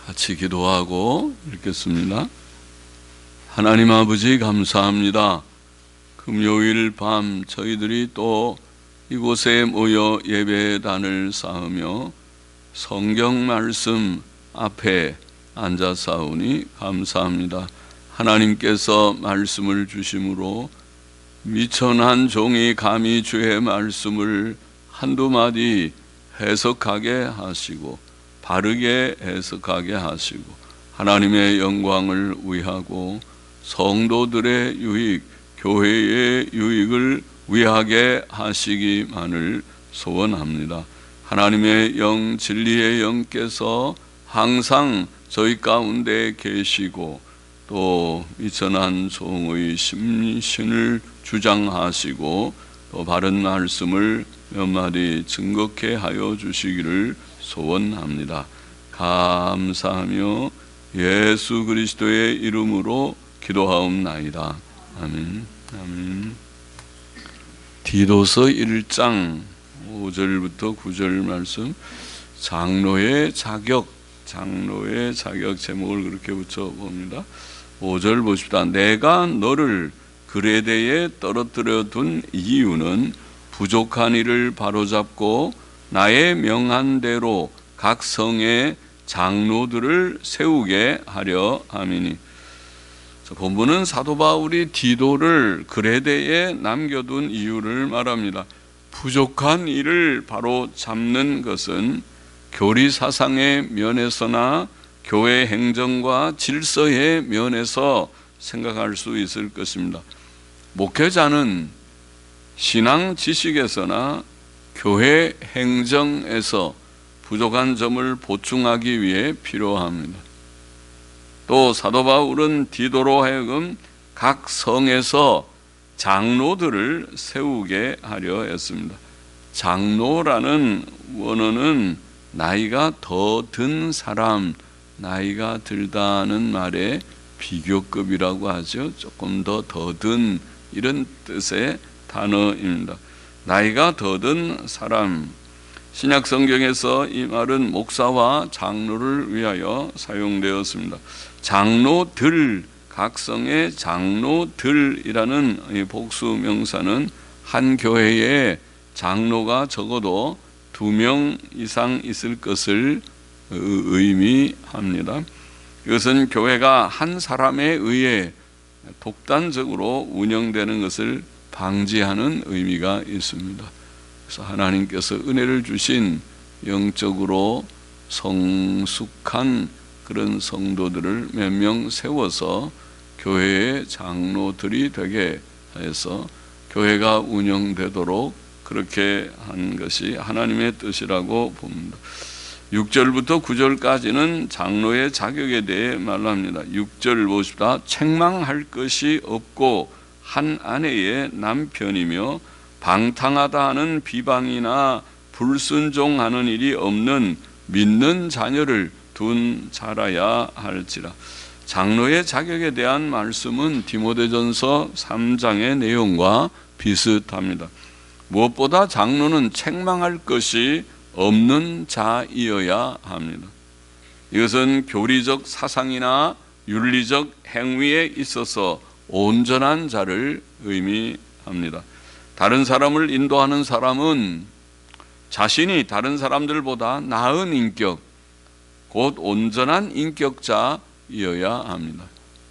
같이 기도하고 읽겠습니다. 하나님 아버지 감사합니다. 금요일 밤 저희들이 또 이곳에 모여 예배단을 쌓으며 성경 말씀 앞에 앉아 싸우니 감사합니다. 하나님께서 말씀을 주심으로 미천한 종이 감히 주의 말씀을 한두 마디 해석하게 하시고 바르게 해석하게 하시고 하나님의 영광을 위하고 성도들의 유익, 교회의 유익을 위하게 하시기만을 소원합니다. 하나님의 영, 진리의 영께서 항상 저희 가운데 계시고 또 미천한 종의 심신을 주장하시고 또 바른 말씀을 몇 마디 증거케 하여 주시기를 소원합니다. 감사하며 예수 그리스도의 이름으로 기도하옵나이다. 아멘. 아멘. 디도서 1장 5절부터 9절 말씀, 장로의 자격 제목을 그렇게 붙여봅니다. 5절 보십시다. 내가 너를 그레데에 떨어뜨려 둔 이유는 부족한 일을 바로잡고 나의 명한 대로 각 성의 장로들을 세우게 하려 함이니. 본문은 사도 바울이 디도를 그레데에 남겨둔 이유를 말합니다. 부족한 일을 바로 잡는 것은 교리 사상의 면에서나 교회 행정과 질서의 면에서 생각할 수 있을 것입니다. 목회자는 신앙 지식에서나 교회 행정에서 부족한 점을 보충하기 위해 필요합니다. 또 사도 바울은 디도로 하여금 각 성에서 장로들을 세우게 하려 했습니다. 장로라는 원어는 나이가 더 든 사람, 나이가 들다는 말에 비교급이라고 하죠. 조금 더 든 이런 뜻의 단어입니다. 나이가 더 든 사람. 신약 성경에서 이 말은 목사와 장로를 위하여 사용되었습니다. 장로들, 각성의 장로들이라는 이 복수 명사는 한 교회에 장로가 적어도 2명 이상 있을 것을 의미합니다. 이것은 교회가 한 사람에 의해 독단적으로 운영되는 것을 방지하는 의미가 있습니다. 그래서 하나님께서 은혜를 주신 영적으로 성숙한 그런 성도들을 몇 명 세워서 교회의 장로들이 되게 해서 교회가 운영되도록 그렇게 한 것이 하나님의 뜻이라고 봅니다. 6절부터 9절까지는 장로의 자격에 대해 말합니다. 6절 보십시다. 책망할 것이 없고 한 아내의 남편이며 방탕하다 하는 비방이나 불순종하는 일이 없는 믿는 자녀를 둔 자라야 할지라. 장로의 자격에 대한 말씀은 디모데전서 3장의 내용과 비슷합니다. 무엇보다 장로는 책망할 것이 없는 자이어야 합니다. 이것은 교리적 사상이나 윤리적 행위에 있어서 온전한 자를 의미합니다. 다른 사람을 인도하는 사람은 자신이 다른 사람들보다 나은 인격, 곧 온전한 인격자이어야 합니다.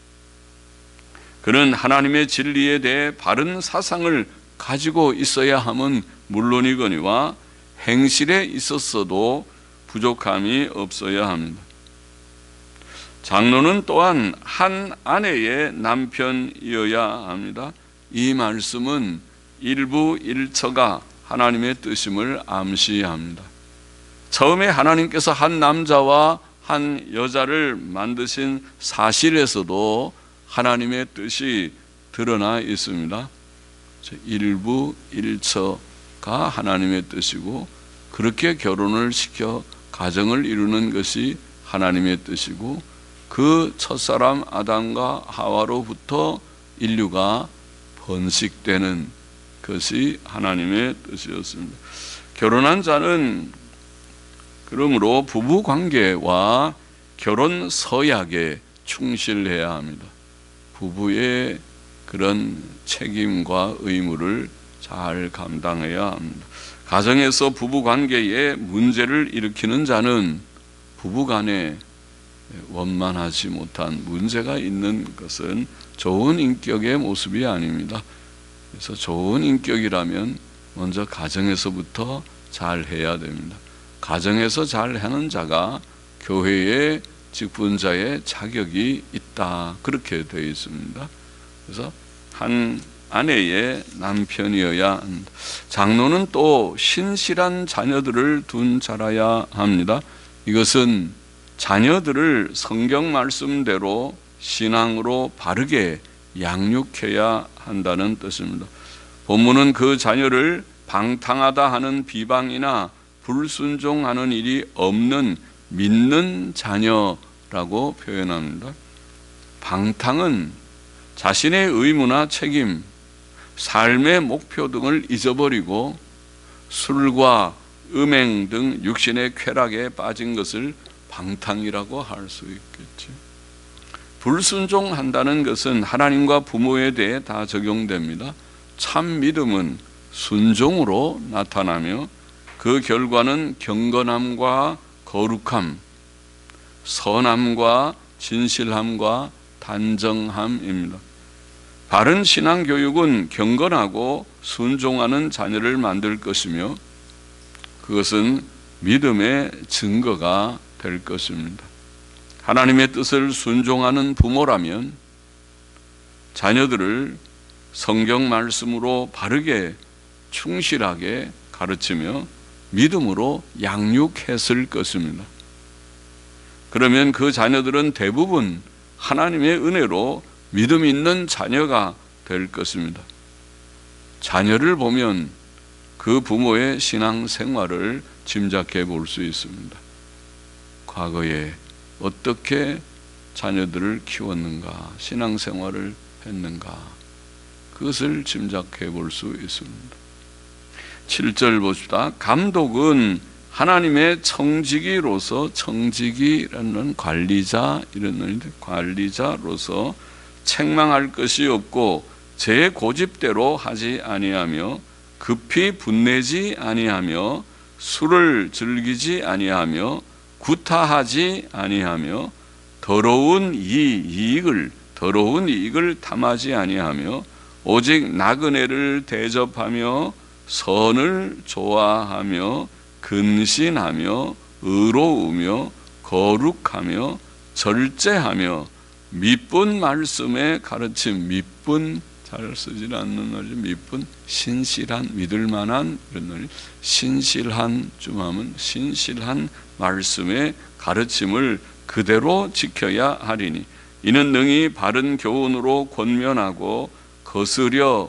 그는 하나님의 진리에 대해 바른 사상을 가지고 있어야 함은 물론이거니와 행실에 있었어도 부족함이 없어야 합니다. 장로는 또한 한 아내의 남편이어야 합니다. 이 말씀은 일부 일처가 하나님의 뜻임을 암시합니다. 처음에 하나님께서 한 남자와 한 여자를 만드신 사실에서도 하나님의 뜻이 드러나 있습니다. 일부 일처가 하나님의 뜻이고 그렇게 결혼을 시켜 가정을 이루는 것이 하나님의 뜻이고 그 첫사람 아담과 하와로부터 인류가 번식되는 것이 하나님의 뜻이었습니다. 결혼한 자는 그러므로 부부 관계와 결혼 서약에 충실해야 합니다. 부부의 그런 책임과 의무를 잘 감당해야 합니다. 가정에서 부부관계에 문제를 일으키는 자는 부부간에 원만하지 못한 문제가 있는 것은 좋은 인격의 모습이 아닙니다. 그래서 좋은 인격이라면 먼저 가정에서부터 잘 해야 됩니다. 가정에서 잘 하는 자가 교회의 직분자의 자격이 있다, 그렇게 되어 있습니다. 그래서 한 아내의 남편이어야 한다. 장로는 또 신실한 자녀들을 둔 자라야 합니다. 이것은 자녀들을 성경 말씀대로 신앙으로 바르게 양육해야 한다는 뜻입니다. 본문은 그 자녀를 방탕하다 하는 비방이나 불순종하는 일이 없는 믿는 자녀라고 표현합니다. 방탕은 자신의 의무나 책임, 삶의 목표 등을 잊어버리고 술과 음행 등 육신의 쾌락에 빠진 것을 방탕이라고 할 수 있겠죠. 불순종한다는 것은 하나님과 부모에 대해 다 적용됩니다. 참 믿음은 순종으로 나타나며 그 결과는 경건함과 거룩함, 선함과 진실함과 단정함입니다. 바른 신앙 교육은 경건하고 순종하는 자녀를 만들 것이며 그것은 믿음의 증거가 될 것입니다. 하나님의 뜻을 순종하는 부모라면 자녀들을 성경 말씀으로 바르게 충실하게 가르치며 믿음으로 양육했을 것입니다. 그러면 그 자녀들은 대부분 하나님의 은혜로 믿음 있는 자녀가 될 것입니다. 자녀를 보면 그 부모의 신앙 생활을 짐작해 볼 수 있습니다. 과거에 어떻게 자녀들을 키웠는가, 신앙 생활을 했는가, 그것을 짐작해 볼 수 있습니다. 7절 봅시다. 감독은 하나님의 청지기로서, 청지기라는 관리자 이런 의미인데, 관리자로서 책망할 것이 없고 제 고집대로 하지 아니하며 급히 분내지 아니하며 술을 즐기지 아니하며 구타하지 아니하며 더러운 이익을 탐하지 아니하며 오직 나그네를 대접하며 선을 좋아하며 근신하며 의로우며 거룩하며 절제하며 미쁜 말씀에 가르침, 미쁜 잘 쓰지 않는 말이죠. 미쁜, 신실한, 믿을만한 이런 말, 신실한 좀 신실한 말씀의 가르침을 그대로 지켜야 하리니 이는 능히 바른 교훈으로 권면하고 거슬러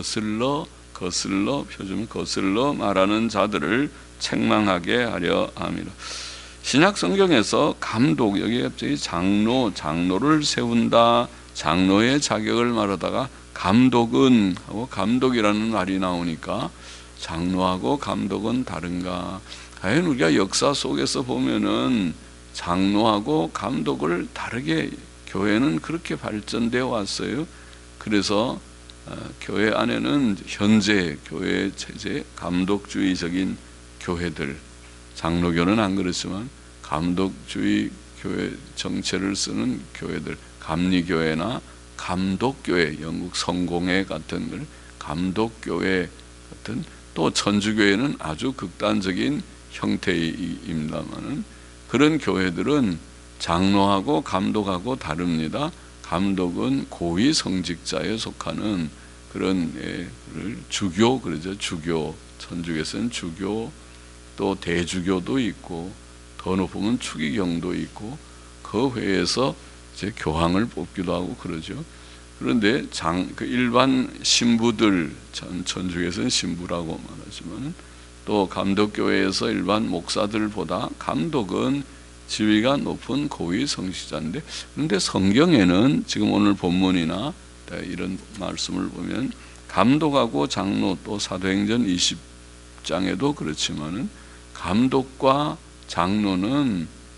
표준 거슬러 말하는 자들을 책망하게 하려 함이라. 신약 성경에서 감독, 여기 갑자기 장로를 세운다, 장로의 자격을 말하다가 감독은 하고 감독이라는 말이 나오니까 장로하고 감독은 다른가? 과연 우리가 역사 속에서 보면은 장로하고 감독을 다르게 교회는 그렇게 발전되어 왔어요. 그래서 교회 안에는 현재 교회 체제 감독주의적인 교회들, 장로교는 안 그렇지만 감독주의 교회 정체를 쓰는 교회들, 감리교회나 감독교회, 영국 성공회 같은 걸 감독교회 같은, 또 천주교회는 아주 극단적인 형태입니다만은 그런 교회들은 장로하고 감독하고 다릅니다. 감독은 고위 성직자에 속하는 그런 주교, 그러죠. 주교, 천주교에서는 주교, 또 대주교도 있고 더 높으면 추기경도 있고 그 회에서 이제 교황을 뽑기도 하고 그러죠. 그런데 그 일반 신부들, 천주교에서는 신부라고 말하지만 또 감독교회에서 일반 목사들보다 감독은 지위가 높은 고위 성직자인데, 그런데 성경에는 지금 오늘 본문이나 이런 말씀을 보면 감독하고 장로, 또 사도행전 20장에도 그렇지만은 감독과 장로는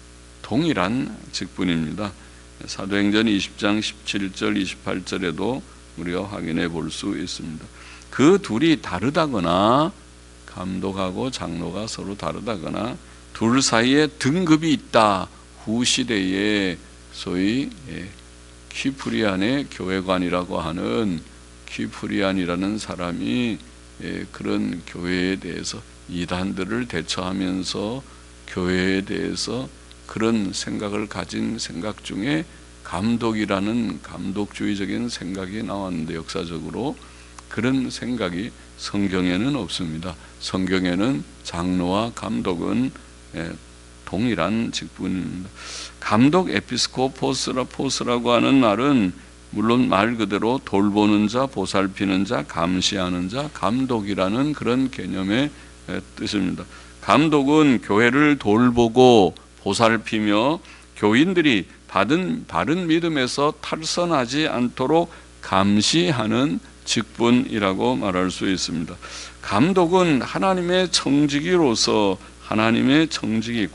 동일한 직분입니다. 사도행전 20장 17절 28절에도 우리가 확인해 볼 수 있습니다. 그 둘이 다르다거나 감독하고 장로가 서로 다르다거나 둘 사이에 등급이 있다. 후시대에 소위 키프리안의 교회관이라고 하는 키프리안이라는 사람이 그런 교회에 대해서 이단들을 대처하면서 교회에 대해서 그런 생각을 가진 생각 중에 감독이라는 감독주의적인 생각이 나왔는데, 역사적으로 그런 생각이 성경에는 없습니다. 성경에는 장로와 감독은 동일한 직분입니다. 감독 에피스코포스라고 하는 말은 물론 말 그대로 돌보는 자, 보살피는 자, 감시하는 자, 감독이라는 그런 개념의 뜻입니다. 감독은 교회를 돌보고 보살피며 교인들이 받은 바른 믿음에서 탈선하지 않도록 감시하는 직분이라고 말할 수 있습니다. 감독은 하나님의 청지기로서, 하나님의 청지기,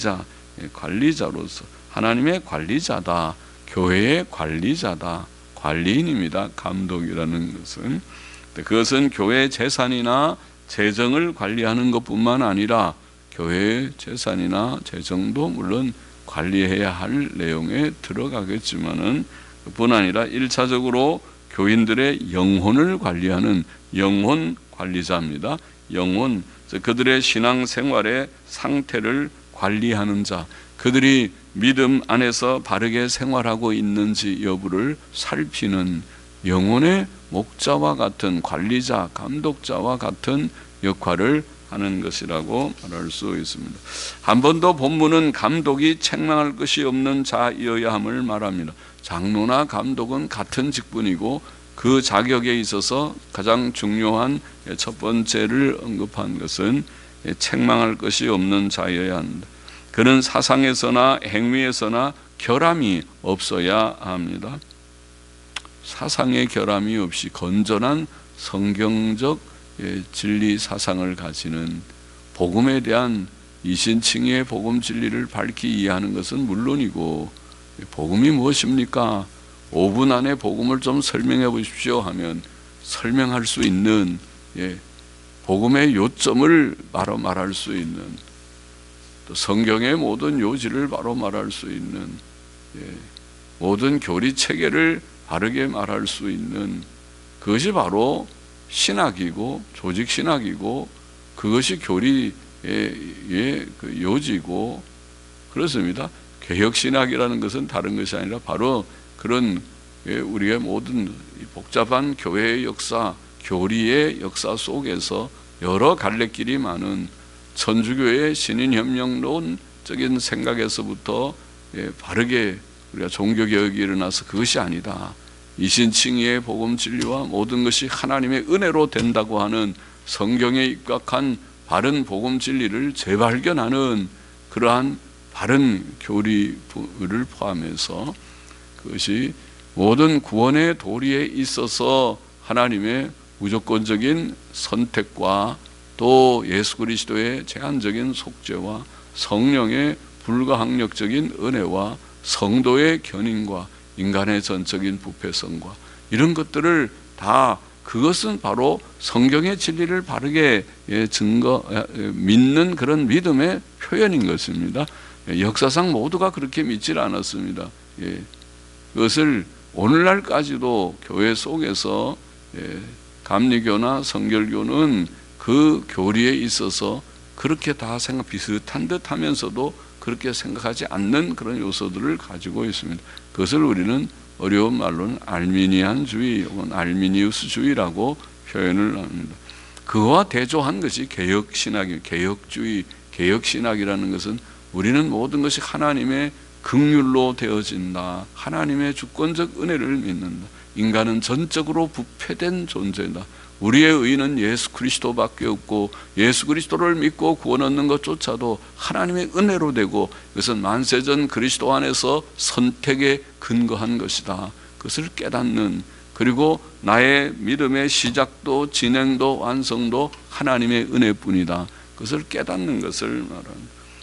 관리자로서 하나님의 관리자다, 교회의 관리자다, 관리인입니다. 감독이라는 것은. 그것은 교회 재산이나 재정을 관리하는 것뿐만 아니라 교회의 재산이나 재정도 물론 관리해야 할 내용에 들어가겠지만은, 그뿐 아니라 1차적으로 교인들의 영혼을 관리하는 영혼 관리자입니다. 영혼, 그들의 신앙생활의 상태를 관리하는 자, 그들이 믿음 안에서 바르게 생활하고 있는지 여부를 살피는 영혼의 목자와 같은 관리자, 감독자와 같은 역할을 하는 것이라고 말할 수 있습니다. 한 번 더 본문은 감독이 책망할 것이 없는 자이어야 함을 말합니다. 장로나 감독은 같은 직분이고 그 자격에 있어서 가장 중요한 첫 번째를 언급한 것은 책망할 것이 없는 자이어야 한다. 그는 사상에서나 행위에서나 결함이 없어야 합니다. 사상의 결함이 없이 건전한 성경적 진리 사상을 가지는, 복음에 대한 이신칭의 복음 진리를 밝히 이해하는 것은 물론이고, 복음이 무엇입니까? 5분 안에 복음을 좀 설명해 보십시오 하면 설명할 수 있는, 복음의 요점을 바로 말할 수 있는, 또 성경의 모든 요지를 바로 말할 수 있는, 모든 교리 체계를 바르게 말할 수 있는, 그것이 바로 신학이고 조직 신학이고, 그것이 교리의 그 요지고 그렇습니다. 개혁 신학이라는 것은 다른 것이 아니라 바로 그런 우리의 모든 복잡한 교회의 역사, 교리의 역사 속에서 여러 갈래길이 많은 천주교의 신인혁명론적인 생각에서부터 바르게 우리가 종교개혁이 일어나서 그것이 아니다, 이신칭의의 복음 진리와 모든 것이 하나님의 은혜로 된다고 하는 성경에 입각한 바른 복음 진리를 재발견하는 그러한 바른 교리를 포함해서, 그것이 모든 구원의 도리에 있어서 하나님의 무조건적인 선택과 또 예수 그리스도의 제한적인 속죄와 성령의 불가항력적인 은혜와 성도의 견인과 인간의 전적인 부패성과 이런 것들을 다, 그것은 바로 성경의 진리를 바르게 믿는 그런 믿음의 표현인 것입니다. 역사상 모두가 그렇게 믿질 않았습니다. 그것을 오늘날까지도 교회 속에서 감리교나 성결교는 그 교리에 있어서 그렇게 다 비슷한 듯 하면서도 그렇게 생각하지 않는 그런 요소들을 가지고 있습니다. 그것을 우리는 어려운 말로는 알미니안주의 혹은 알미니우스주의라고 표현을 합니다. 그와 대조한 것이 개혁신학입니다. 개혁주의, 개혁신학이라는 것은 우리는 모든 것이 하나님의 긍휼로 되어진다, 하나님의 주권적 은혜를 믿는다, 인간은 전적으로 부패된 존재다, 우리의 의는 예수 그리스도밖에 없고 예수 그리스도를 믿고 구원 얻는 것조차도 하나님의 은혜로 되고, 그것은 만세전 그리스도 안에서 선택에 근거한 것이다, 그것을 깨닫는, 그리고 나의 믿음의 시작도 진행도 완성도 하나님의 은혜뿐이다, 그것을 깨닫는 것을 말합니다.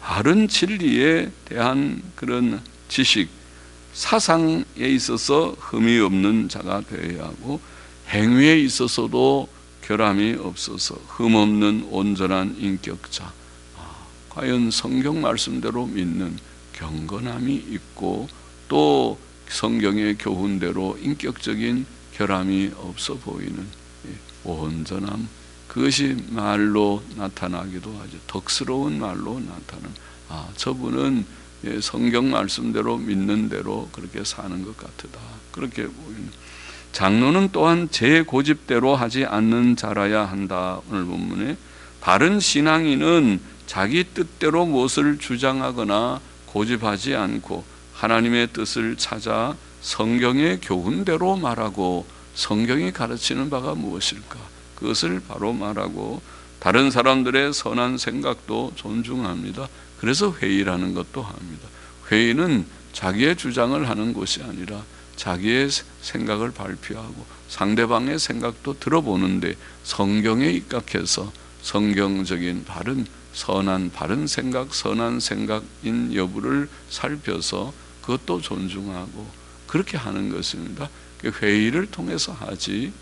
바른 진리에 대한 그런 지식, 사상에 있어서 흠이 없는 자가 되어야 하고, 행위에 있어서도 결함이 없어서 흠 없는 온전한 인격자, 과연 성경 말씀대로 믿는 경건함이 있고 또 성경의 교훈대로 인격적인 결함이 없어 보이는 온전함, 그것이 말로 나타나기도 하죠. 덕스러운 말로 나타나는, 저분은 성경 말씀대로 믿는 대로 그렇게 사는 것 같다, 그렇게 보이는. 장로는 또한 제 고집대로 하지 않는 자라야 한다. 오늘 본문에 바른 신앙인은 자기 뜻대로 무엇을 주장하거나 고집하지 않고 하나님의 뜻을 찾아 성경의 교훈대로 말하고, 성경이 가르치는 바가 무엇일까 그것을 바로 말하고, 다른 사람들의 선한 생각도 존중합니다. 그래서 회의라는 것도 합니다. 회의는 자기의 주장을 하는 것이 아니라 자기의 생각을 발표하고 상대방의 생각도 들어보는데, 성경에 입각해서 성경적인 바른 생각, 선한 생각인 여부를 살펴서 그것도 존중하고 그렇게 하는 것입니다. 회의를 통해서 하지,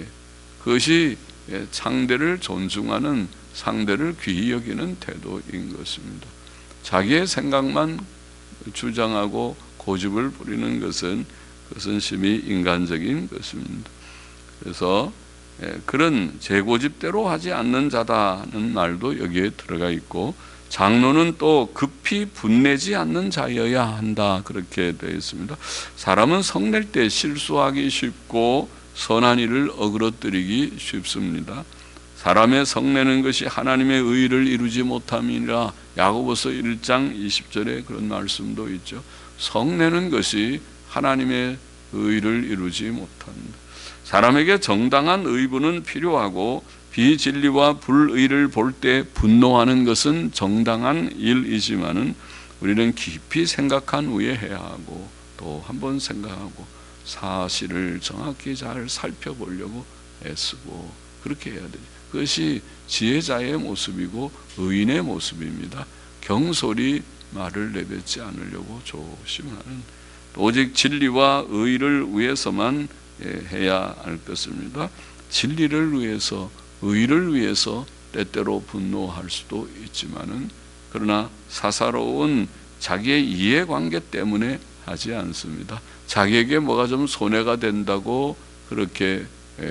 그것이 상대를 존중하는, 상대를 귀히 여기는 태도인 것입니다. 자기의 생각만 주장하고 고집을 부리는 것은 심히 인간적인 것입니다. 그래서 그런 제 고집대로 하지 않는 자다는 말도 여기에 들어가 있고, 장로는 또 급히 분내지 않는 자여야 한다, 그렇게 되어 있습니다. 사람은 성낼 때 실수하기 쉽고 선한 일을 어그러뜨리기 쉽습니다. 사람의 성내는 것이 하나님의 의를 이루지 못함이라, 야고보서 1장 20절에 그런 말씀도 있죠. 성내는 것이 하나님의 의를 이루지 못합니다. 사람에게 정당한 의분은 필요하고 비진리와 불의를 볼 때 분노하는 것은 정당한 일이지만은, 우리는 깊이 생각한 후에 해야 하고 또 한 번 생각하고 사실을 정확히 잘 살펴보려고 애쓰고 그렇게 해야 되죠. 그것이 지혜자의 모습이고 의인의 모습입니다. 경솔히 말을 내뱉지 않으려고 조심하는, 오직 진리와 의를 위해서만 해야 할 것입니다. 진리를 위해서, 의를 위해서 때때로 분노할 수도 있지만은, 그러나 사사로운 자기의 이해관계 때문에 하지 않습니다. 자기에게 뭐가 좀 손해가 된다고 그렇게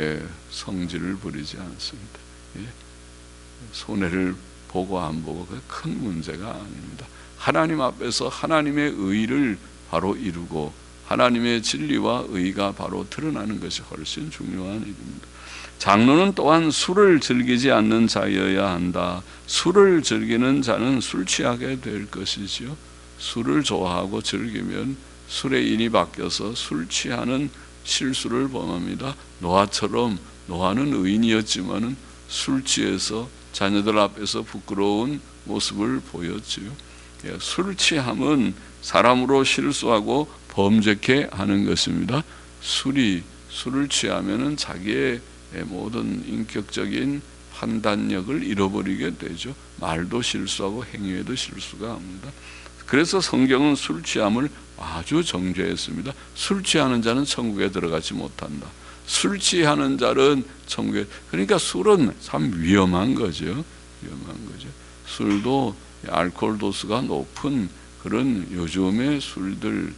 성질을 부리지 않습니다. 손해를 보고 안 보고 그게 큰 문제가 아닙니다. 하나님 앞에서 하나님의 의를 바로 이루고 하나님의 진리와 의가 바로 드러나는 것이 훨씬 중요한 일입니다. 장로는 또한 술을 즐기지 않는 자여야 한다. 술을 즐기는 자는 술 취하게 될 것이지요. 술을 좋아하고 즐기면 술의 인이 바뀌어서 술 취하는 실수를 범합니다. 노아처럼, 노아는 의인이었지만은 술 취해서 자녀들 앞에서 부끄러운 모습을 보였지요. 술 취함은 사람으로 실수하고 범죄케 하는 것입니다. 술을 취하면은 자기의 모든 인격적인 판단력을 잃어버리게 되죠. 말도 실수하고 행위에도 실수가 합니다. 그래서 성경은 술 취함을 아주 정죄했습니다. 술 취하는 자는 천국에 들어가지 못한다. 술 취하는 자는 천국에, 그러니까 술은 참 위험한 거죠. 위험한 거죠. 술도 알코올 도수가 높은 그런 요즘의 술들,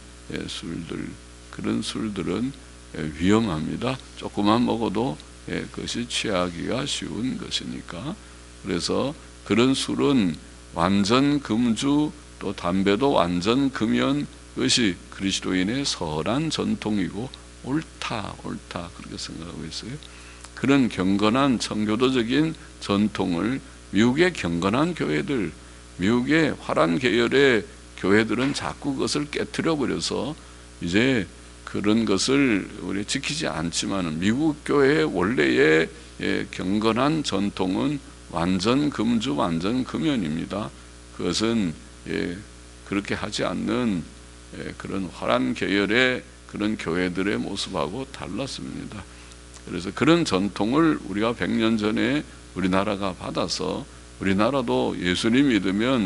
그런 술들은 위험합니다. 조금만 먹어도 그것이 취하기가 쉬운 것이니까. 그래서 그런 술은 완전 금주, 또 담배도 완전 금연, 그것이 그리스도인의 선한 전통이고 옳다 그렇게 생각하고 있어요. 그런 경건한 청교도적인 전통을 미국의 경건한 교회들, 미국의 화란 계열의 교회들은 자꾸 그것을 깨트려 버려서 이제 그런 것을 우리 지키지 않지만, 미국 교회의 원래의 경건한 전통은 완전 금주, 완전 금연입니다. 그것은 그렇게 하지 않는 그런 화란 계열의 그런 교회들의 모습하고 달랐습니다. 그래서 그런 전통을 우리가 100년 전에 우리나라가 받아서, 우리나라도 예수님 믿으면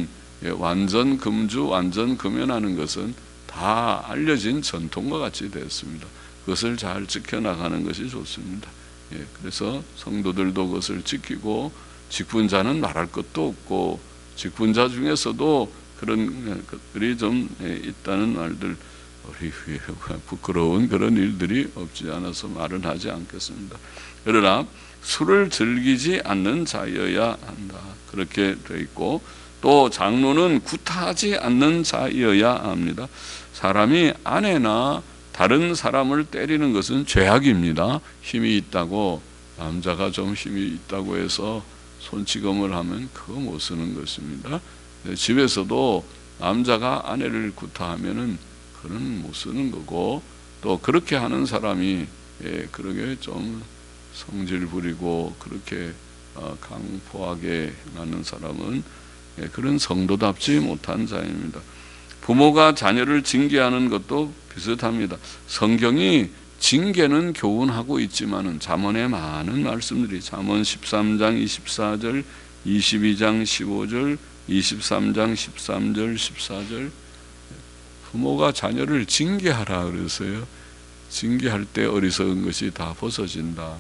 완전 금주, 완전 금연하는 것은 다 알려진 전통과 같이 되었습니다. 그것을 잘 지켜나가는 것이 좋습니다. 그래서 성도들도 그것을 지키고, 직분자는 말할 것도 없고, 직분자 중에서도 그런 것들이 좀 있다는 말들, 우리 부끄러운 그런 일들이 없지 않아서 말은 하지 않겠습니다. 그러나 술을 즐기지 않는 자여야 한다, 그렇게 되어 있고, 또 장로는 구타하지 않는 자여야 합니다. 사람이 아내나 다른 사람을 때리는 것은 죄악입니다. 힘이 있다고, 남자가 좀 힘이 있다고 해서 손찌검을 하면 그거 못 쓰는 것입니다. 집에서도 남자가 아내를 구타하면은 그건 못 쓰는 거고, 또 그렇게 하는 사람이 그러게 좀 성질 부리고 그렇게 강포하게 하는 사람은 그런 성도답지 못한 자입니다. 부모가 자녀를 징계하는 것도 비슷합니다. 성경이 징계는 교훈하고 있지만은 잠언에 많은 말씀들이, 잠언 13장 24절, 22장 15절, 23장 13절, 14절, 부모가 자녀를 징계하라 그랬어요. 징계할 때 어리석은 것이 다 벗어진다.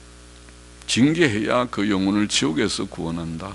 징계해야 그 영혼을 지옥에서 구원한다.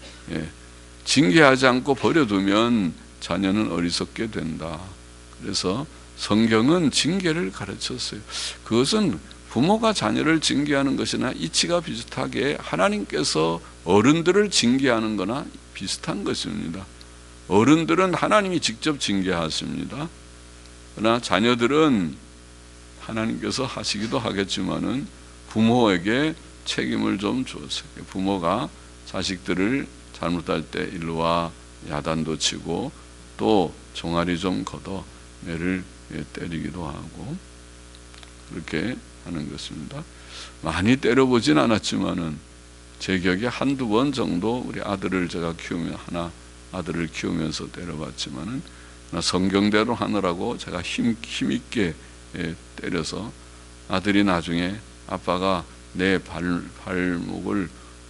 징계하지 않고 버려두면 자녀는 어리석게 된다. 그래서 성경은 징계를 가르쳤어요. 그것은 부모가 자녀를 징계하는 것이나 이치가 비슷하게 하나님께서 어른들을 징계하는 거나 비슷한 것입니다. 어른들은 하나님이 직접 징계하십니다. 그러나 자녀들은 하나님께서 하시기도 하겠지만은 부모에게 책임을 좀 주었어요. 부모가 자식들을 잘못할 때 일로 와 야단도 치고, 또 종아리 좀 걷어 매를 때리기도 하고 그렇게 하는 것입니다. 많이 때려보진 않았지만은 제 기억에 한두 번 정도 우리 아들을 제가 아들을 키우면서 때려봤지만은, 성경대로 하느라고 제가 힘있게 때려서 아들이 나중에 아빠가 내 발목을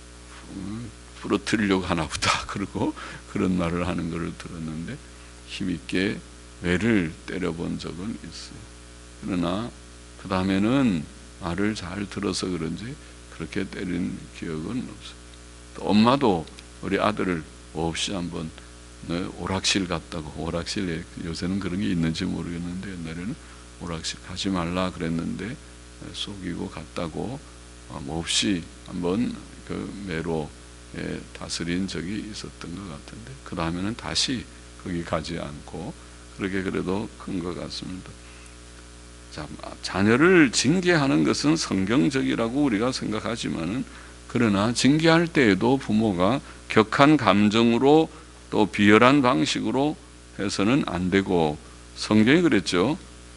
부러뜨리려고 하나 보다 그러고 그런 말을 하는 것을 들었는데, 힘있게 매를 때려본 적은 있어요. 그러나 그 다음에는 말을 잘 들어서 그런지 그렇게 때린 기억은 없어요. 또 엄마도 우리 아들을 없이 한번 오락실 갔다고, 오락실에 요새는 그런 게 있는지 모르겠는데 옛날에는 오락실 가지 말라 그랬는데 속이고 갔다고 몹시 한번 그 매로 다스린 적이 있었던 것 같은데, 그 다음에는 다시 거기 가지 않고 그렇게 그래도 큰 것 같습니다. 자, 자녀를 징계하는 것은 성경적이라고 우리가 생각하지만은, 그러나 징계할 때에도 부모가 격한 감정으로 또 비열한 방식으로 해서는 안 되고, 성경이 그랬죠.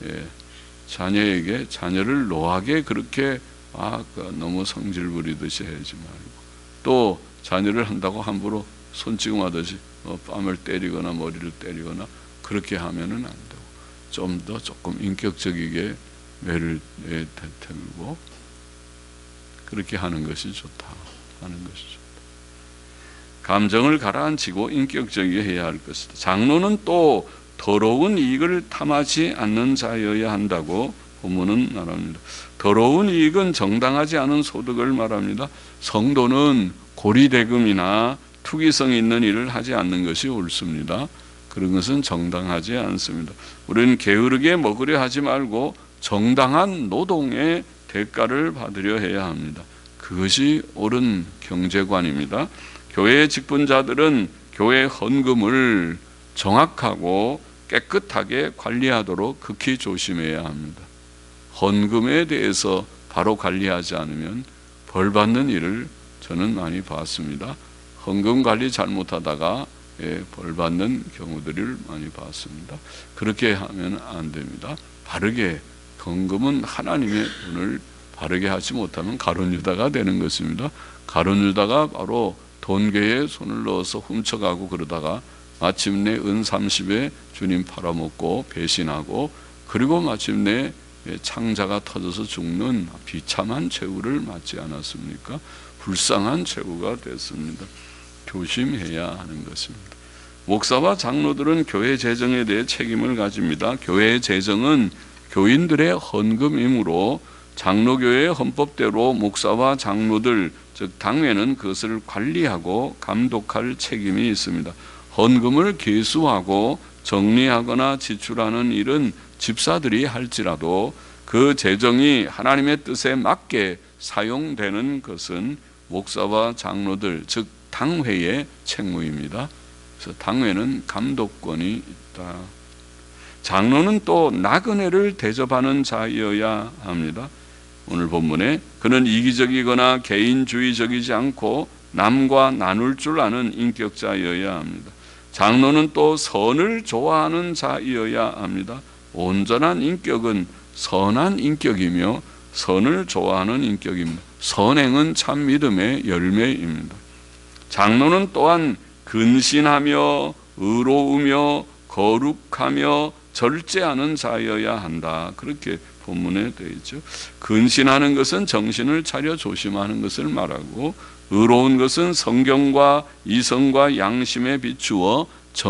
자녀를 노하게 그렇게 너무 성질 부리듯이 하지 말고, 또 자녀를 한다고 함부로 손찌검하듯이 뺨을 때리거나 머리를 때리거나 그렇게 하면은 안 되고, 좀 더 조금 인격적이게 매를 대들고 그렇게 하는 것이 좋다. 감정을 가라앉히고 인격적이게 해야 할 것이다. 장로는 또 더러운 이익을 탐하지 않는 자여야 한다고 본문은 말합니다. 더러운 이익은 정당하지 않은 소득을 말합니다. 성도는 고리대금이나 투기성 있는 일을 하지 않는 것이 옳습니다. 그런 것은 정당하지 않습니다. 우리는 게으르게 먹으려 하지 말고 정당한 노동의 대가를 받으려 해야 합니다. 그것이 옳은 경제관입니다. 교회의 직분자들은 교회 헌금을 정확하고 깨끗하게 관리하도록 극히 조심해야 합니다. 헌금에 대해서 바로 관리하지 않으면 벌 받는 일을 저는 많이 봤습니다. 헌금 관리 잘못하다가 벌 받는 경우들을 많이 봤습니다. 그렇게 하면 안 됩니다. 바르게, 헌금은 하나님의 돈을 바르게 하지 못하면 가룟 유다가 되는 것입니다. 가룟 유다가 바로 돈궤에 손을 넣어서 훔쳐가고 그러다가 마침내 은 30에 주님 팔아먹고 배신하고, 그리고 마침내 창자가 터져서 죽는 비참한 최후를 맞지 않았습니까? 불쌍한 최후가 됐습니다. 조심해야 하는 것입니다. 목사와 장로들은 교회 재정에 대해 책임을 가집니다. 교회 재정은 교인들의 헌금이므로 장로교회의 헌법대로 목사와 장로들, 즉 당회는 그것을 관리하고 감독할 책임이 있습니다. 헌금을 계수하고 정리하거나 지출하는 일은 집사들이 할지라도 그 재정이 하나님의 뜻에 맞게 사용되는 것은 목사와 장로들, 즉 당회의 책무입니다. 그래서 당회는 감독권이 있다. 장로는 또 나그네를 대접하는 자이어야 합니다. 오늘 본문에 그는 이기적이거나 개인주의적이지 않고 남과 나눌 줄 아는 인격자이어야 합니다. 장로는 또 선을 좋아하는 자이어야 합니다. 온전한 인격은 선한 인격이며 선을 좋아하는 인격입니다. 선행은 참 믿음의 열매입니다. 장로는 또한 근신하며 의로우며 거룩하며 절제하는 자여야 한다. 그렇게 본문에 되어 있죠. 근신하는 것은 정신을 차려 조심하는 것을 말하고, 의로운 것은 성경과 이성과 양심에 비추어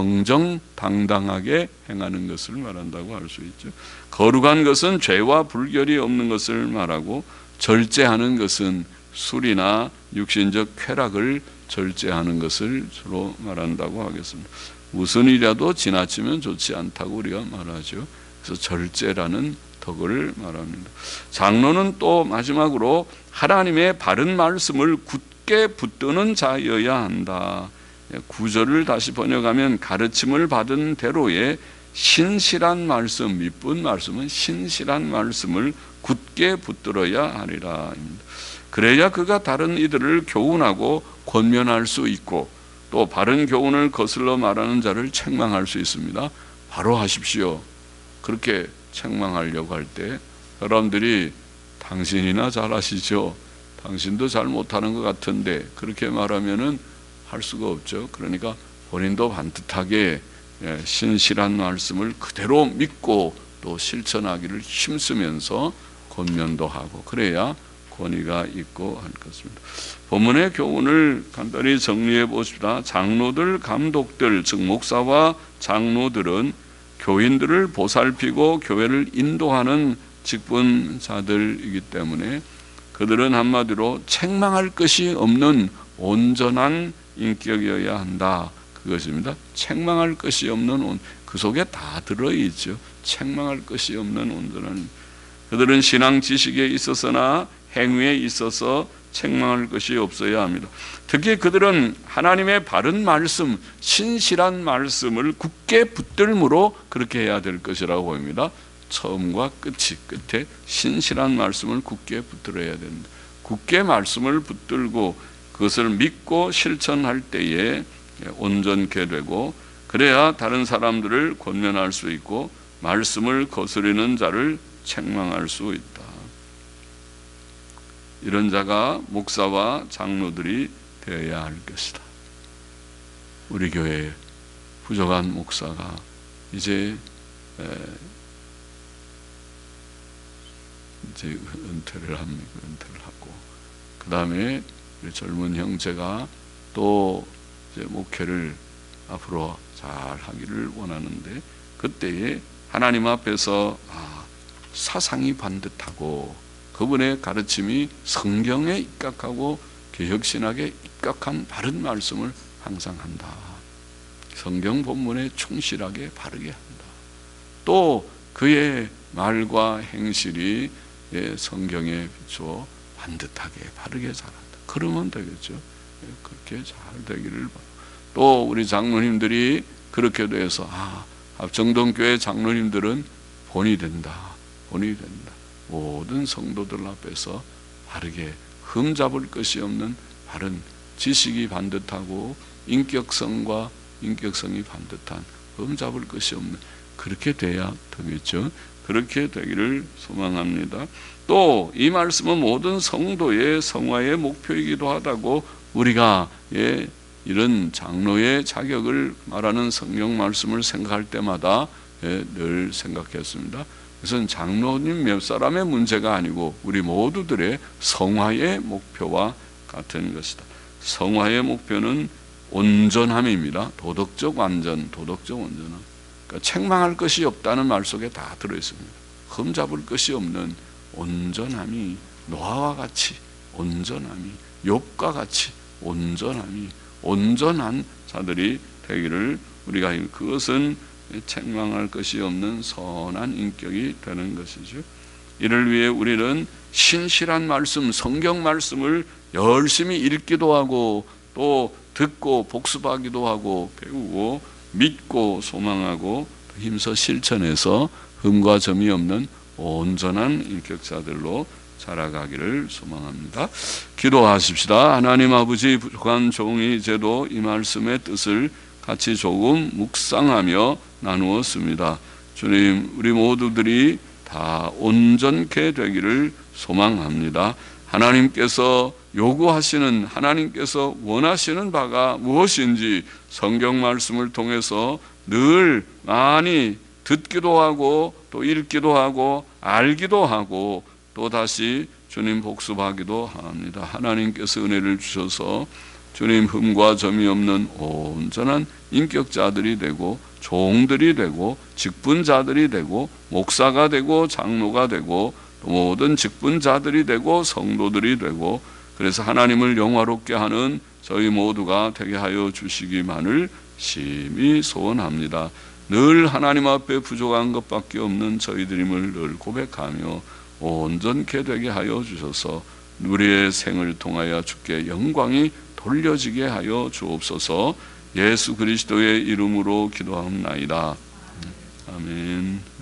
정정당당하게 행하는 것을 말한다고 할 수 있죠. 거룩한 것은 죄와 불결이 없는 것을 말하고, 절제하는 것은 술이나 육신적 쾌락을 절제하는 것을 주로 말한다고 하겠습니다. 무슨 일이라도 지나치면 좋지 않다고 우리가 말하죠. 그래서 절제라는 덕을 말합니다. 장로는 또 마지막으로 하나님의 바른 말씀을 굳게 붙드는 자여야 한다. 구절을 다시 번역하면 가르침을 받은 대로의 신실한 말씀, 밑분 말씀은 신실한 말씀을 굳게 붙들어야 하리라. 그래야 그가 다른 이들을 교훈하고 권면할 수 있고, 또 바른 교훈을 거슬러 말하는 자를 책망할 수 있습니다. 바로 하십시오. 그렇게 책망하려고 할 때 사람들이 당신이나 잘하시죠, 당신도 잘 못하는 것 같은데, 그렇게 말하면은 할 수가 없죠. 그러니까 본인도 반듯하게 신실한 말씀을 그대로 믿고 또 실천하기를 힘쓰면서 권면도 하고, 그래야 권위가 있고 할 것입니다. 본문의 교훈을 간단히 정리해 보십시다. 장로들, 감독들, 즉 목사와 장로들은 교인들을 보살피고 교회를 인도하는 직분자들이기 때문에 그들은 한마디로 책망할 것이 없는 온전한 인격이어야 한다. 그것입니다. 책망할 것이 없는 그 속에 다 들어있죠. 책망할 것이 없는 온전한. 그들은 신앙 지식에 있어서나 행위에 있어서 책망할 것이 없어야 합니다. 특히 그들은 하나님의 바른 말씀, 신실한 말씀을 굳게 붙들므로 그렇게 해야 될 것이라고 보입니다. 처음과 끝에 신실한 말씀을 굳게 붙들어야 된다. 굳게 말씀을 붙들고 그것을 믿고 실천할 때에 온전케 되고, 그래야 다른 사람들을 권면할 수 있고 말씀을 거스르는 자를 책망할 수 있다. 이런 자가 목사와 장로들이 되어야 할 것이다. 우리 교회에 부족한 목사가 이제 은퇴를 합니다. 은퇴를 하고, 그 다음에 젊은 형제가 또 이제 목회를 앞으로 잘 하기를 원하는데, 그때에 하나님 앞에서 사상이 반듯하고 그분의 가르침이 성경에 입각하고 개혁신학에 입각한 바른 말씀을 항상 한다. 성경 본문에 충실하게 바르게 한다. 또 그의 말과 행실이 성경에 비추어 반듯하게 바르게 잘한다. 그러면 되겠죠. 그렇게 잘 되기를 바랍니다. 또 우리 장로님들이 그렇게 돼서 합정동교회 장로님들은 본이 된다. 본이 된다. 모든 성도들 앞에서 바르게 흠잡을 것이 없는 바른 지식이 반듯하고 인격성이 반듯한 흠잡을 것이 없는, 그렇게 돼야 되겠죠. 그렇게 되기를 소망합니다. 또 이 말씀은 모든 성도의 성화의 목표이기도 하다고 우리가 이런 장로의 자격을 말하는 성경 말씀을 생각할 때마다 늘 생각했습니다. 그것은 장로님 몇 사람의 문제가 아니고 우리 모두들의 성화의 목표와 같은 것이다. 성화의 목표는 온전함입니다. 도덕적 완전, 도덕적 온전함. 그러니까 책망할 것이 없다는 말 속에 다 들어있습니다. 흠잡을 것이 없는 온전함이, 노아와 같이 온전함이, 욥과 같이 온전함이, 온전한 자들이 되기를 우리가, 그것은 책망할 것이 없는 선한 인격이 되는 것이죠. 이를 위해 우리는 신실한 말씀, 성경 말씀을 열심히 읽기도 하고 또 듣고 복습하기도 하고 배우고 믿고 소망하고 힘써 실천해서 흠과 점이 없는 온전한 인격자들로 자라가기를 소망합니다. 기도하십시다. 하나님 아버지, 부족한 종이 이제도 이 말씀의 뜻을 같이 조금 묵상하며 나누었습니다. 주님, 우리 모두들이 다 온전케 되기를 소망합니다. 하나님께서 요구하시는, 하나님께서 원하시는 바가 무엇인지 성경 말씀을 통해서 늘 많이 듣기도 하고 또 읽기도 하고 알기도 하고 또 다시 주님 복습하기도 합니다. 하나님께서 은혜를 주셔서 주님 흠과 점이 없는 온전한 인격자들이 되고 종들이 되고 직분자들이 되고 목사가 되고 장로가 되고 모든 직분자들이 되고 성도들이 되고, 그래서 하나님을 영화롭게 하는 저희 모두가 되게 하여 주시기만을 심히 소원합니다. 늘 하나님 앞에 부족한 것밖에 없는 저희들임을 늘 고백하며 온전케 되게 하여 주셔서 우리의 생을 통하여 주께 영광이 돌려지게 하여 주옵소서. 예수 그리스도의 이름으로 기도하옵나이다. 아멘.